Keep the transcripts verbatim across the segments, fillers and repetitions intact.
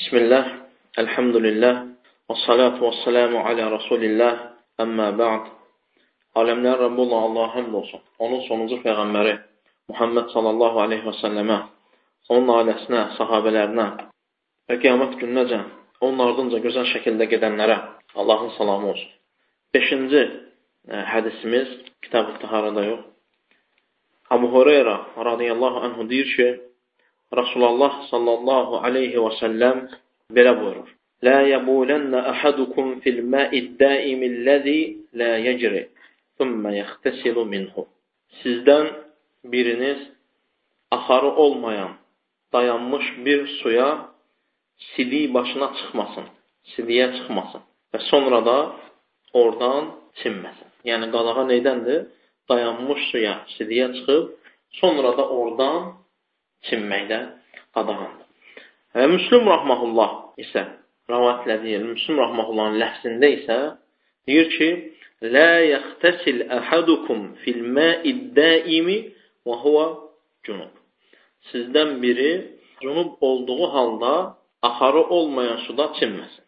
Bismillah, elhamdülillah, və salatu və selamu alə Rasulillah, əmmə bə'd. Aləmlər Rabbi olan Allah'a həmd olsun. Onun sonuncu Peyğəmbəri Muhammed sallallahu aleyhi və səlləmə, onun ailəsinə, sahabələrinə və qiyamət gününəcə onun ardınca gözəl şəkildə gedənlərə Allahın salamı olsun. Beşinci ə, hədisimiz kitab-ı təharada yox. Abu Hureyra radiyallahu anhu deyir ki, Rasulullah sallallahu aleyhi və səlləm belə buyurur. La yabulənə əhadukum fil mə'iddəimilləzi la yəcri, thumma yaxtəsilu minhu. Sizdən biriniz axarı olmayan, dayanmış bir suya sidik başına çıxmasın, sidiyə çıxmasın və sonra da oradan çinməsin. Yəni qadağa neydəndir? Dayanmış suya sidiyə çıxıb, sonra da oradan çinməkdə qadağandır. Və Müslüm Rahmahullah isə rəvayətlədiyi, Müslüm Rahmahullahın ləfzində isə deyir ki, La yaxtəsil əhadukum fil mə'iddəimi və huvə cunub. Sizdən biri cunub olduğu halda axarı olmayan suda çinməsin.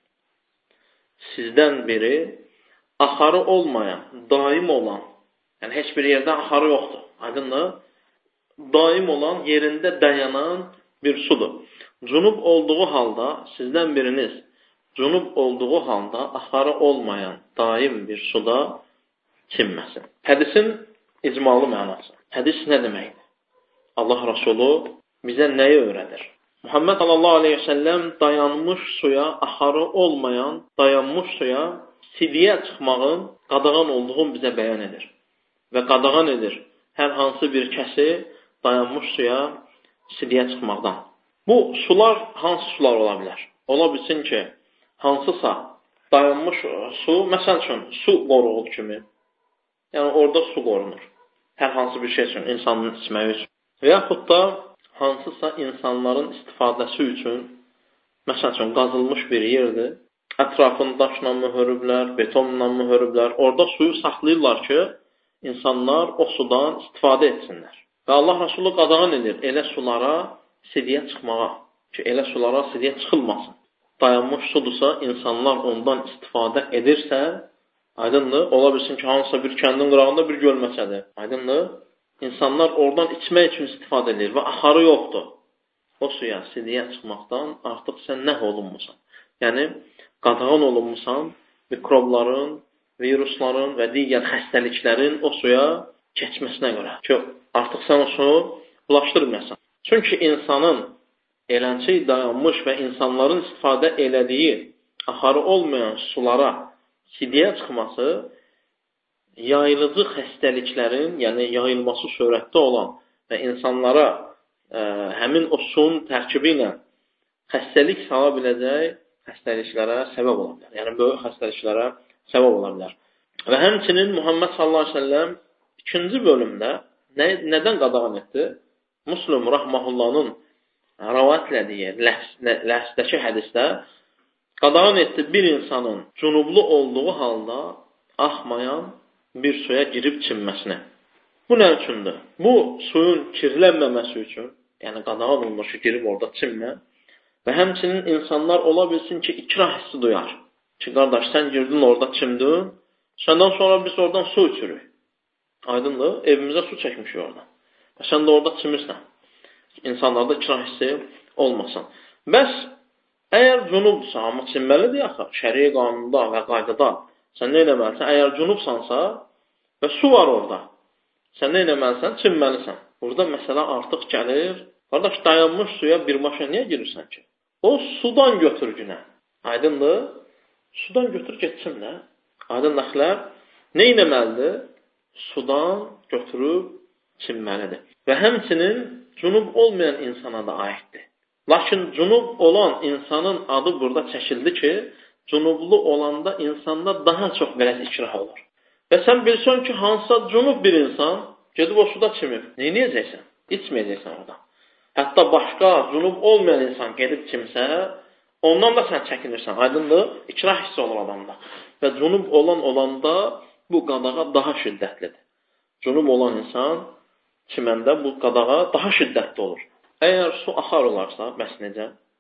Sizdən biri axarı olmayan, daim olan, yəni heç bir yerdə axarı yoxdur. Aydındır? Daim olan, yerində dayanan bir sudur. Cunub olduğu halda, sizdən biriniz cunub olduğu halda axarı olmayan daim bir suda çinməsin. Hədisin icmalı mənası. Hədis nə deməkdir? Allah Rasulü bizə nəyi öyrədir? Muhammed sallallahu aleyhi ve sellem dayanmış suya, axarı olmayan dayanmış suya sidiyə çıxmağın qadağan olduğunu bizə bəyan edir. Və qadağan edir hər hansı bir kəsi dayanmış suya sidiyə çıxmaqdan. Bu sular hansı sular ola bilər? Ola bilsin ki, hansısa dayanmış su, məsəl üçün, su qoruğu kimi, yəni orada su qorunur. Hər hansı bir şey üçün, insanın içməyi üçün. Və yaxud da hansısa insanların istifadəsi üçün, məsəl üçün, qazılmış bir yerdir, ətrafını daşla mühürüblər, betonla mühürüblər, orada suyu saxlayırlar ki, insanlar o sudan istifadə etsinlər. Və Allah Rasulü qadağan edir elə sulara sidiyə çıxmağa, ki, elə sulara sidiyə çıxılmasın. Dayanmış sudursa, insanlar ondan istifadə edirsə, aydındır, ola bilsin ki, hansısa bir kəndin qırağında bir gölməçədir, aydındır, insanlar oradan içmək üçün istifadə edir və axarı yoxdur. O suya sidiyə çıxmaqdan artıq sən nəh olunmusan. Yəni, qadağan olunmusan mikrobların, virusların və digər xəstəliklərin o suya keçməsinə görə. Ki, artıq sən o suyu bulaşdırmayasan. Çünki insanın eləncə dayanmış və insanların istifadə elədiyi axarı olmayan sulara sidiyə çıxması yayılıcı xəstəliklərin, yəni yayılması sürətdə olan və insanlara ə, həmin o suyun tərkibi ilə xəstəlik sala biləcək xəstəliklərə səbəb ola bilər. Yəni, böyük xəstəliklərə səbəb ola bilər. Və həmçinin Muhammed sallallahu aleyhi ve sellem ikinci bölümdə nə, nədən qadağan etdi? Müslüm Rahmahullahın rəvayətlədiyi ləhsdəki hədisdə qadağan etdi bir insanın cunublu olduğu halda axmayan bir suya girib çinməsinə. Bu nə üçündür? Bu suyun kirlənməməsi üçün, yəni qadağan olunmuş ki, girib orada çinmə və həmçinin insanlar ola bilsin ki, ikrah hissi duyar. Ki, qardaş, sən girdin orada çimdin, səndən sonra biz oradan su içirik. Aydındır, evimizə su çəkmişik oradan. Və sən də orada çimirsən. İnsanlarda ikrah hissi olmasın. Bəs, əgər cunubdursa, amma çinməlidir yaxı, şəriə qanunda və qaydada sən nə eləməlisən? Əgər cunubsansa və su var orada, sən nə eləməlisən? Çinməlisən. Burada məsələ artıq gəlir. Qardaş, dayanmış suya birbaşa niyə girirsən ki? O sudan götür günə. Aydındır? Sudan götür getsin də. Aydın nəxlər nə eləməlidir? Sudan götürüb çinməlidir. Və həmçinin cunub olmayan insana da aiddir. Lakin cunub olan insanın adı burada çəkildi ki, cunublu olanda insanda daha çox belə ikrah olur. Və sən bilsən ki, hansısa cunub bir insan gedib o suda çimib. Nə edəcəksən? İçməyəcəksən orada. Hətta başqa cunub olmayan insan gedib çimsə, ondan da sən çəkinirsən. Aydındır? İkrah hissi olur adamda. Və cunub olan olanda bu qadağa daha şiddətlidir. Cunub olan insan çiməndə bu qadağa daha şiddətli olur. Əgər su axar olarsa, bəs necə?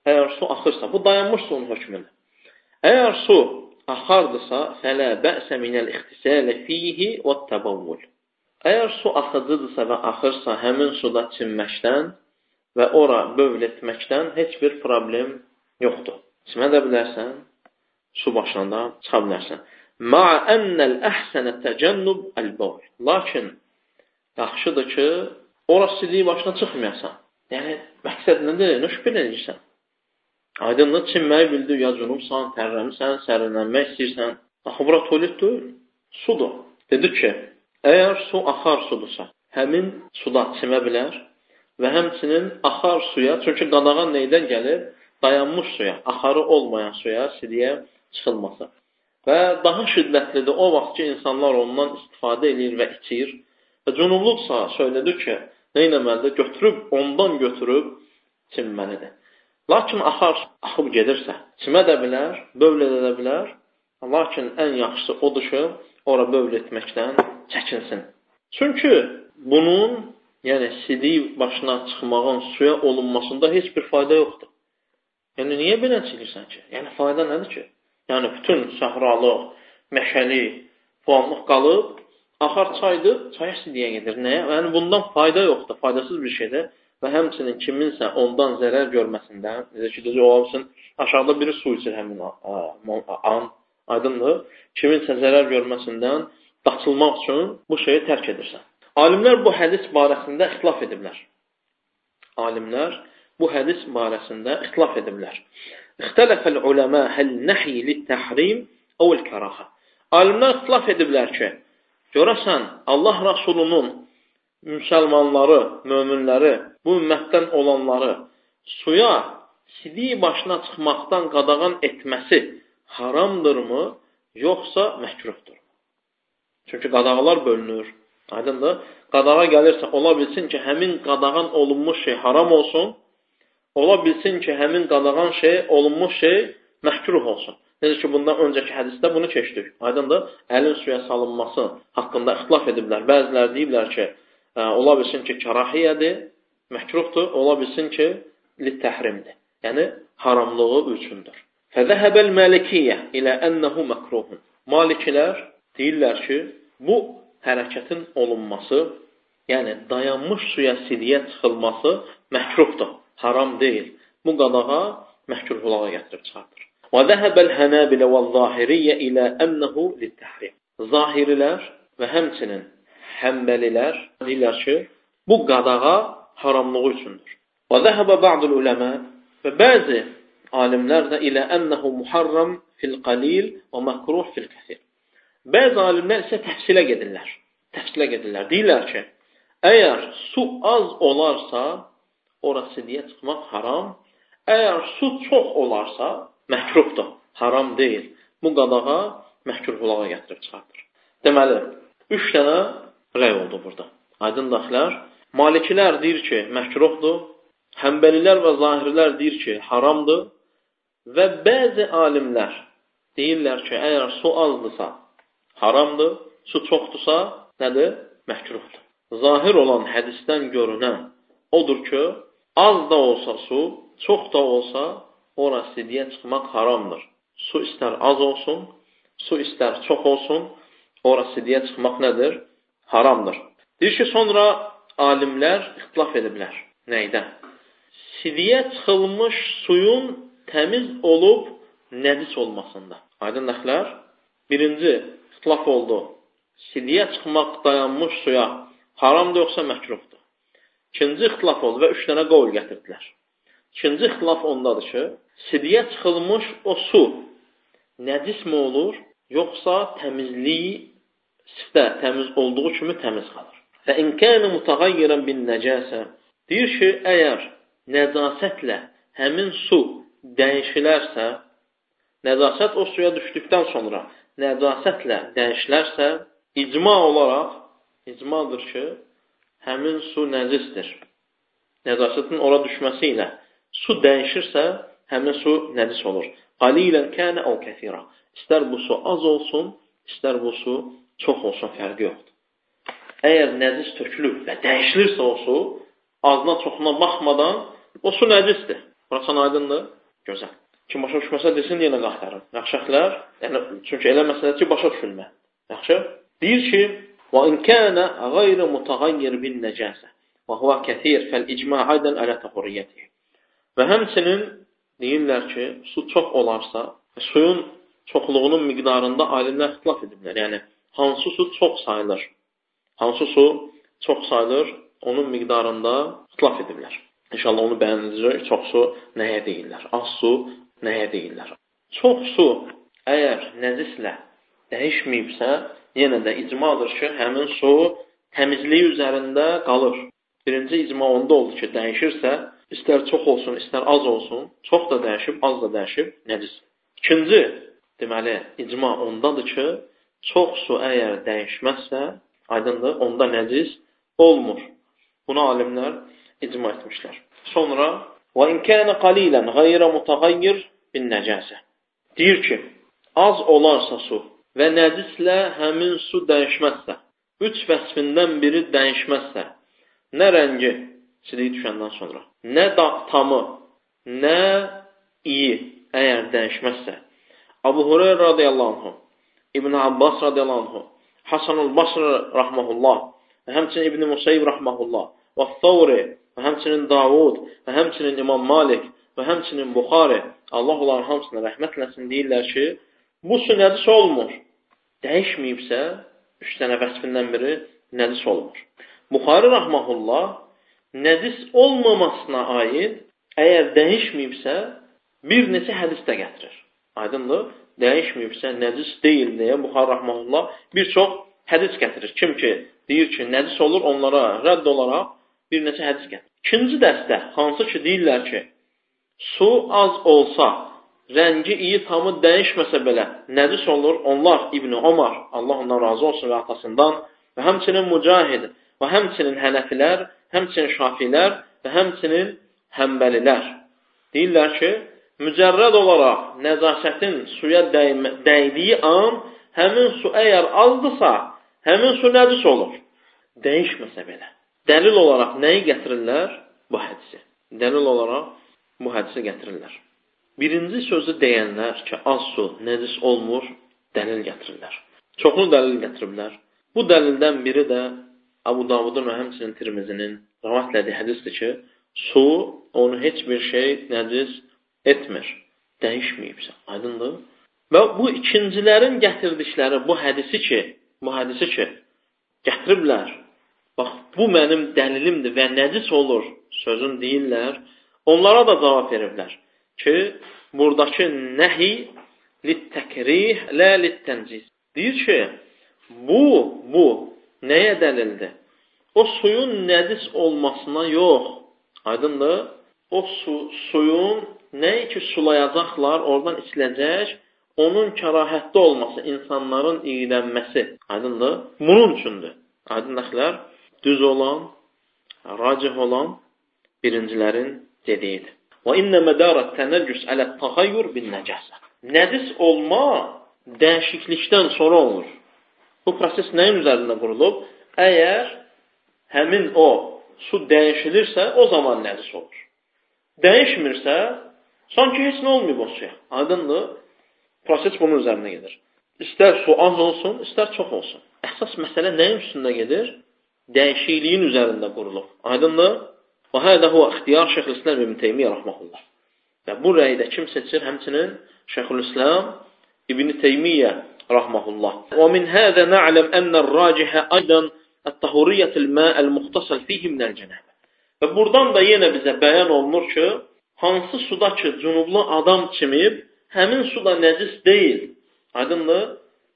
Əgər su axırsa, bu dayanmış suyun hökmüdür. Əgər su axardısa, fələ bə'sə minəl ixtisələ fihi və təbəvvül. Əgər su axıcıdırsa və axırsa, həmin suda çinməkdən və ora bövl etməkdən heç bir problem yoxdur. Çimə də bilərsən, su başında çıxa bilərsən. Ma'a ennel əhsənə təcənnub əl-bəvl. Lakin, yaxşıdır ki, ora sidiyi başına çıxmayasan. Yəni, məqsəd nədir? Nə şübhə edirsən? Aydınlı çinməyi bildir, ya cünubsan, tərləmirsən, sərinlənmək istəyirsən. Axı, bura tualet deyil, sudur. Dedi ki, əgər su axar sudursa, həmin suda çimə bilər və həmçinin axar suya, çünki qadağan neydən gəlir? Dayanmış suya, axarı olmayan suya, sidiyə çıxılması. Və daha şiddətlidir o vaxt ki, insanlar ondan istifadə edir və içir. Və cünubluqsa söylədi ki, neynəməlidir? Götürüb, ondan götürüb çinməlidir. Lakin axar axıb gedirsə, çimə də bilər, bövl edə bilər. Lakin ən yaxşısı odur ki, ora bövl etməkdən çəkinsin. Çünki bunun, yəni sidiyi başına çıxmağın suya olunmasında heç bir fayda yoxdur. Yəni, niyə belə çəkirsən ki? Yəni, fayda nədir ki? Yəni, bütün səhralıq, məşəli, puanlıq qalıb, axar çaydır, çaya sidiyə gedir. Nəyə? Yəni, bundan fayda yoxdur, faydasız bir şeydir. Və həmçinin kiminsə ondan zərər görməsindən, necə ki, deyəcək, ola bilsin, aşağıda biri su içir həmin an, aydındır. Kiminsə zərər görməsindən qaçılmaq üçün bu şeyi tərk edirsən. Alimlər bu hədis barəsində ixtilaf ediblər. Alimlər bu hədis barəsində ixtilaf ediblər. İxtələfəl uləmə həl nəhi lit-təhrim əvəl-kərahə. Alimlər ixtilaf ediblər ki, görəsən Allah Rasulunun müsəlmanları, möminləri, bu ümmətdən olanları suya sidiyi başına çıxmaqdan qadağan etməsi haramdırmı, yoxsa məkruhdur? Çünki qadağalar bölünür. Aydındır. Qadağa gəlirsə, ola bilsin ki, həmin qadağan olunmuş şey haram olsun, ola bilsin ki, həmin qadağan şey, olunmuş şey məhkruh olsun. Necə ki, bundan öncəki hədisdə bunu keçdik. Aydındır. Əlin suya salınması haqqında ixtilaf ediblər. Bəzilər deyiblər ki, ola bilsin ki, karahiyyədir, məhkruhdur, ola bilsin ki, lit-təhrimdir. Yəni, haramlığı üçündür. Fəzəhəbəl məlikiyyə ilə ənəhu məkruhun. Malikilər deyirlər ki, bu hərəkətin olunması, yəni dayanmış suya sidiyə çıxılması məhkruhdur, haram deyil. Bu qadağa məhkruhluğa gətirib çıxardır. Və zəhəbəl hənəbilə və zahiriyyə ilə ənəhu lit-təhrim. Zahirilər və həmçinin həmbəlilər deyirlər ki, bu qadağa haramlığı üçündür. Və zəhəbə ba'dul uləmə və bəzi alimlər də ilə ənəhu muharram fil-qalil və məkruh fil-kəsir. Bəzi alimlər isə təfsilə gedirlər. Təfsilə gedirlər. Deyirlər ki, əgər su az olarsa, ora sidiyə çıxmaq haram. Əgər su çox olarsa, məhkruhdur, haram deyil. Bu qadağa məhkruhluğa gətirib çıxardır. Deməli, üç dənə rəy oldu burada. Aydın daxilər. Malikilər deyir ki, məhkruhdur. Həmbəlilər və zahirlər deyir ki, haramdır. Və bəzi alimlər deyirlər ki, əgər su azdırsa, haramdır. Su çoxdursa, nədir? Məhkruhdur. Zahir olan hədisdən görünən odur ki, az da olsa su, çox da olsa, ora sidiyə çıxmaq haramdır. Su istər az olsun, su istər çox olsun, ora sidiyə çıxmaq nədir? Haramdır. Deyir ki, sonra alimlər ixtilaf ediblər. Nəydən? Sidiyə çıxılmış suyun təmiz olub nəcis olmasında. Aydın nəxlər? Birinci ixtilaf oldu. Sidiyə çıxmaq dayanmış suya haramdır yoxsa məkruhdur? İkinci ixtilaf oldu və üç dənə qovul gətirdilər. İkinci ixtilaf ondadır ki, sidiyə çıxılmış o su nəcis mi olur, yoxsa təmizliyi sifdə təmiz olduğu kimi təmiz qalır. Və inkəni mutağayyirən bin nəcəsə deyir ki, əgər nəcasətlə həmin su dəyişilərsə, nəcasət o suya düşdükdən sonra nəcasətlə dəyişilərsə, icma olaraq, icmadır ki, həmin su nəcisdir. Nəcasətin ora düşməsi ilə su dəyişirsə, həmin su nəcis olur. Qalilən kənə əv kəthira. İstər bu su az olsun, istər bu su çox olsun, fərqi yoxdur. Əgər nəcis tökülüb və dəyişilirsə o su, azına çoxuna baxmadan o su nəcisdir. Burası aydındır? Gözəl. Kim başa düşməsə desin, yenə qaytarım. Yaxşı əxlər, yəni, çünki elə məsələdir ki, başa düşülmə. Yaxşı? Deyir ki, وَاِنْ كَانَ غَيْرِ مُتَغَيِّرْ بِالنَّجَاسَةِ وَهُوَ كَثِيرٌ فَالْاِجْمَاعَ عَيْدًا عَلَى تَحُرِّيَّتِهِ. Və həmçinin deyirlər ki, su çox olarsa, suyun çoxluğunun miqdarında alimlər ixtilaf ediblər. Yəni, hansı su çox sayılır? Hansı su çox sayılır? Onun miqdarında ixtilaf ediblər. İnşallah onu bəyənəcək. Çox su nəyə deyirlər? Az su nəyə deyirlər? Çox su əgər nəcislə dəyişməyibsə, yenə də icmadır ki, həmin su təmizliyi üzərində qalır. Birinci icma onda oldu ki, dəyişirsə, istər çox olsun, istər az olsun, çox da dəyişib, az da dəyişib, nəcis. İkinci, deməli, icma ondadır ki, çox su əgər dəyişməzsə, aydındır, onda nəcis olmur. Buna alimlər icma etmişlər. Sonra, وَاِنْ كَانَ قَلِيلًا غَيْرَ مُتَغَيِّرْ بِالنَّجَاسَةِ. Deyir ki, az olarsa su və nəcislə həmin su dəyişməzsə, üç vəsfindən biri dəyişməzsə, nə rəngi, çiliyi düşəndən sonra, nə tamı, nə iyi əgər dəyişməzsə, Abu Hureyra radiyallahu anh, İbn Abbas radiyallahu anh, Hasanul Basri rahməhullah, və həmçinin İbn Musayyib rahməhullah, və Thawri, və həmçinin Davud, və həmçinin İmam Malik, və həmçinin Buxari, Allah onların hamısına rəhmət eləsin, deyirlər ki, bu su nədis olmur. Dəyişməyibsə, üç dənə vəsfindən biri nədis olmur. Buxari rahməhullah, nədis olmamasına aid, əgər dəyişməyibsə, bir neçə hədis də gətirir. Aydındır? Dəyişməyibsə, nədis deyil deyə Buxari rahməhullah bir çox hədis gətirir. Kim ki, deyir ki, nədis olur, onlara rədd olaraq bir neçə hədis gətirir. İkinci dəstə, hansı ki, deyirlər ki, su az olsa, rəngi iyi tamı dəyişməsə belə nədis olur. Onlar İbn Ömər, Allah ondan razı olsun və atasından, və həmçinin Mücahid, və həmçinin Hənəfilər, həmçinin Şafilər və həmçinin Həmbəlilər. Deyirlər ki, mücərrəd olaraq nəzasətin suya dəydiyi an, həmin su əgər azdırsa, həmin su nədis olur. Dəyişməsə belə. Dəlil olaraq nəyi gətirirlər? Bu hədisi. Dəlil olaraq bu hədisi gətirirlər. Birinci sözü deyənlər ki, az su nədis olmur, dəlil gətirirlər. Çoxlu dəlil gətiriblər. Bu dəlildən biri də Abu Davudun və həmçinin Tirmizinin rəvat elədiyi hədisdir ki, su onu heç bir şey nədis etmir, dəyişməyibsə. Aydındır? Və bu ikincilərin gətirdikləri bu hədisi ki, bu hədisi ki, gətiriblər. Bax, bu mənim dəlilimdir və nədis olur sözün deyirlər. Onlara da cavab veriblər ki, buradakı nəhi lit-təkrih, lə lit-tənziz. Deyir ki, bu, bu nəyə dəlildir? O suyun nədis olmasına yox. Aydındır? O su, suyun nəyi ki sulayacaqlar, oradan içiləcək, onun kərahətli olması, insanların iğrənməsi. Aydındır? Bunun üçündür. Aydınlıqlar düz olan, racih olan birincilərin dediyidir. Və innə mədarət tənəccüs ələd təğayyür bin nəcəsə. Nədis olma dəyişiklikdən sonra olur. Bu proses nəyin üzərində qurulub? Əgər həmin o su dəyişilirsə, o zaman nədis olur. Dəyişmirsə, sanki heç nə olmayıb o suya. Aydındır? Proses bunun üzərində gedir. İstər su az olsun, istər çox olsun. Əsas məsələ nəyin üstündə gedir? Dəyişikliyin üzərində qurulub. Aydındır? Və hədə huvə ixtiyar Şeyxülislam İbn Teymiyyə rəhməhullah. Və bu rəydə kim seçir? Həmçinin Şeyxülislam İbn Teymiyyə rəhməhullah. Və min hədə na'ləm ənəl racihə aydan ət-tahuriyyətil mə'əl muxtasal fihi minəl cənəbə. Və buradan da yenə bizə bəyan olunur ki, hansı suda ki, cünublu adam çimib, həmin su da nəcis deyil. Aydındır?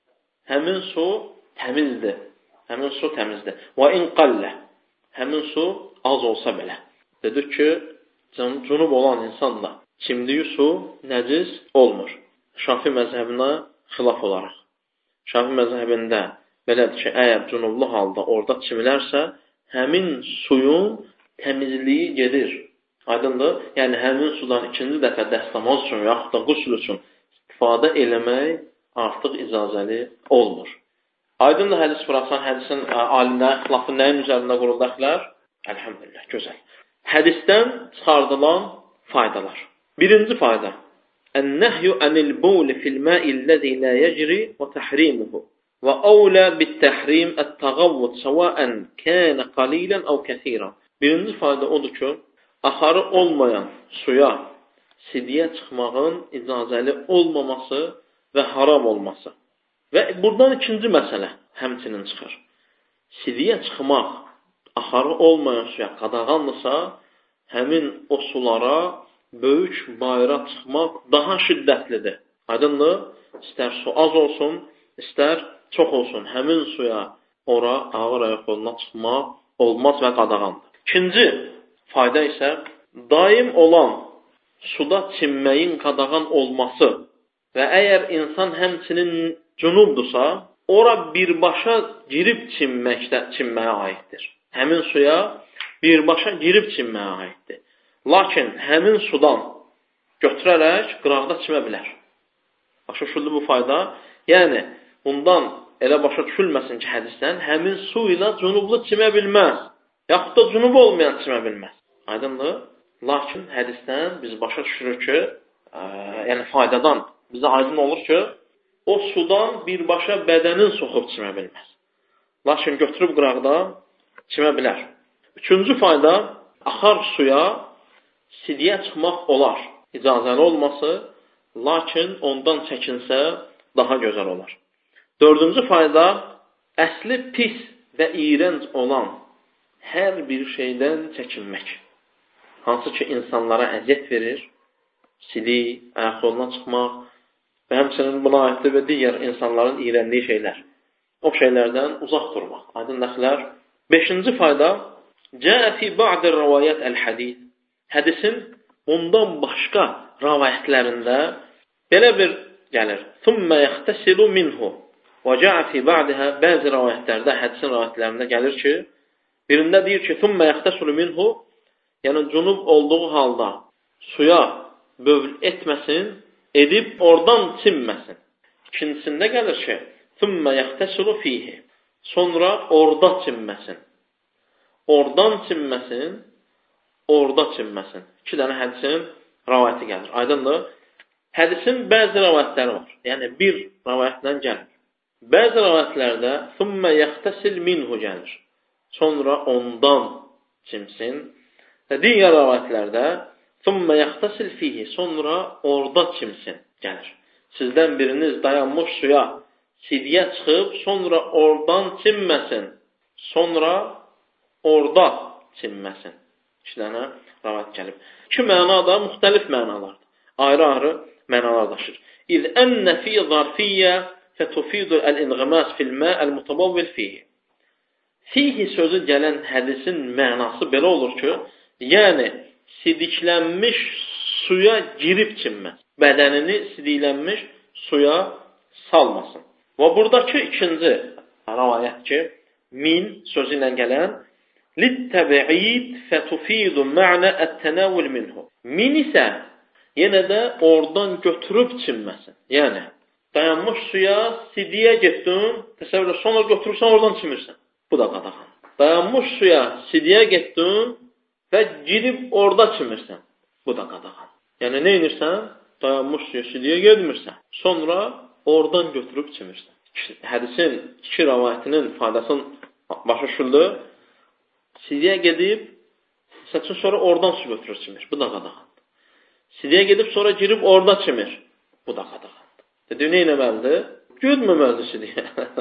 Həmin su təmizdir. Həmin su təmizdir. Və in qallə. Həmin su az olsa belə. Dedik ki, cünub olan insan da çimdiyi su nəcis olmur. Şafi məzhəbinə xilaf olaraq. Şafi məzhəbində belədir ki, əgər cünublu halda orada çimilərsə, həmin suyun təmizliyi gedir. Aydındır? Yəni, həmin sudan ikinci dəfə dəstəmaz üçün, yaxud da qüsl üçün istifadə eləmək artıq icazəli olmur. Aydındır hədis buraxsan, hədisin alimlərin xilafı nəyin üzərində quruldu əxlər? Əlhamdülillah, gözəl. Hədisdən çıxardılan faydalar. Birinci fayda. Ən-nəhyu anil-bawl fil-ma'i allazi la yajri və tahrimuhu. Və awla bit-tahrim at-taghawwud sawa'an kana qalilan aw kasiran. Birinci fayda odur ki, axarı olmayan suya sidyə çıxmağın icazəli olmaması və haram olması. Və buradan ikinci məsələ həmçinin çıxır. Sidyə çıxmaq axarı olmayan suya qadağanlısa, həmin o sulara böyük bayıra çıxmaq daha şiddətlidir. Aydındır? İstər su az olsun, istər çox olsun. Həmin suya ora ağır ayaq yoluna çıxmaq olmaz və qadağandır. İkinci fayda isə daim olan suda çimməyin qadağan olması və əgər insan həmçinin cünubdursa, ora birbaşa girib çimməkdə, çimməyə aiddir. Həmin suya birbaşa girib çimməyə aiddir. Lakin həmin sudan götürərək qıraqda çimə bilər. Başa düşüldü bu fayda? Yəni, bundan elə başa düşülməsin ki, hədisdən həmin su ilə cünublu çimə bilməz. Yaxud da cünub olmayan çimə bilməz. Aydındır? Lakin hədisdən biz başa düşürük ki, ə, yəni faydadan bizə aydın olur ki, o sudan birbaşa bədənin soxub çimə bilməz. Lakin götürüb qıraqda çimə bilər. Üçüncü fayda, axar suya sidyə çıxmaq olar. İcazəli olması, lakin ondan çəkinsə daha gözəl olar. Dördüncü fayda, əsli pis və iyrənc olan hər bir şeydən çəkinmək. Hansı ki, insanlara əziyyət verir, silik, ayaq yoluna çıxmaq və həmçinin buna aiddir və digər insanların iyrəndiyi şeylər. O şeylərdən uzaq durmaq. Aydın nəxlər. Beşinci fayda, cəə fi ba'dir rəvayət əl-hədis. Hədisin ondan başqa rəvayətlərində belə bir gəlir. Thumma yaxtasilu minhu. Və cəə fi ba'dihə bəzi rəvayətlərdə, hədisin rəvayətlərində gəlir ki, birində deyir ki, thumma yaxtasilu minhu, yəni cünub olduğu halda suya bövl etməsin, edib oradan çimməsin. İkincisində gəlir ki, thumma yaxtasilu fihi. Sonra orada çimməsin. Oradan çimməsin, orada çimməsin. İki dənə hədisin rəvayəti gəlir. Aydındır? Hədisin bəzi rəvayətləri var. Yəni, bir rəvayətlə gəlir. Bəzi rəvayətlərdə thumma yaxtasil minhu gəlir. Sonra ondan çimsin. Və digər rəvayətlərdə thumma yaxtasil fihi. Sonra orada çimsin gəlir. Sizdən biriniz dayanmış suya sidyə çıxıb, sonra oradan çimməsin. Sonra orada çimməsin. İki dənə rəvayət gəlib. İki məna da müxtəlif mənalardır. Ayrı-ayrı mənalar daşır. İz ennə fi zarfiyyə fətufidu əl-inğəməs fil-mə əl-mutabavvil fihi. Fihi sözü gələn hədisin mənası belə olur ki, yəni sidiklənmiş suya girib çimməz. Bədənini sidiklənmiş suya salmasın. Və buradakı ikinci rəvayət ki, min sözü ilə gələn littəbi'id fətufidu mə'nə ət-tənəvül minhu. Min isə yenə də oradan götürüb çimməsin. Yəni, dayanmış suya sidiyə getdin, təsəvvürlə, sonra götürürsən, oradan çimirsən. Bu da qadağan. Dayanmış suya sidiyə getdin və girib orada çimirsən. Bu da qadağan. Yəni, nə inirsən? Dayanmış suya sidiyə getmirsən. Sonra oradan götürüb çimirsən. Hədisin iki rəvayətinin faydasını başa düşüldü. Sidiyə gedib, səçin sonra oradan su götürür çimir. Bu da qadağandır. Sidiyə gedib, sonra girib orada çimir. Bu da qadağandır. Dedi, nə eləməlidir? Gödməməlidir sidiyə.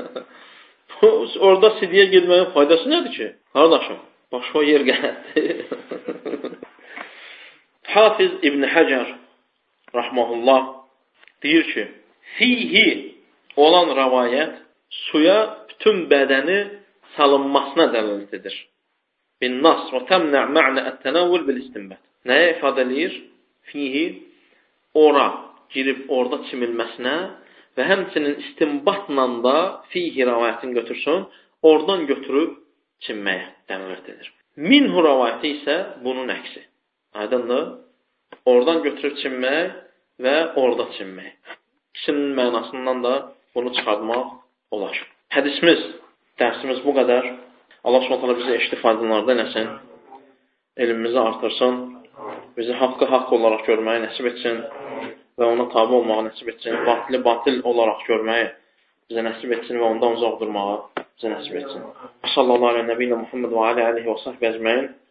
Orada sidiyə gedməyin faydası nədir ki? Qardaşım, başqa yer gələtdir. Hafiz İbn Həcər rahmehullah deyir ki, fihi olan rəvayət suya bütün bədəni salınmasına dəlilət edir. Bin nas və təmnə mə'nə ət-tənəvvül bil-istinbət. Nəyə ifadə edir? Fihi ora girib orada çimilməsinə və həmçinin istinbatla da fihi rəvayətini götürsün, oradan götürüb çimməyə dəlilət edir. Minhu rəvayəti isə bunun əksi. Aydındır? Oradan götürüb çimmək və orada çimmək. İkisinin mənasından da bunu çıxartmaq olar. Hədisimiz, dərsimiz bu qədər. Allah Subhanahu bizi eşitdi faydalardan eləsin, elmimizi artırsın. bizi haqqı haqq olaraq görməyi nəsib etsin və ona tabi olmağı nəsib etsin. Batili batil olaraq görməyi bizə nəsib etsin və ondan uzaq durmağı bizə nəsib etsin. Sallallahu aleyhi və nəbiyyina Muhammed və alə alihi və sahbə əcməin.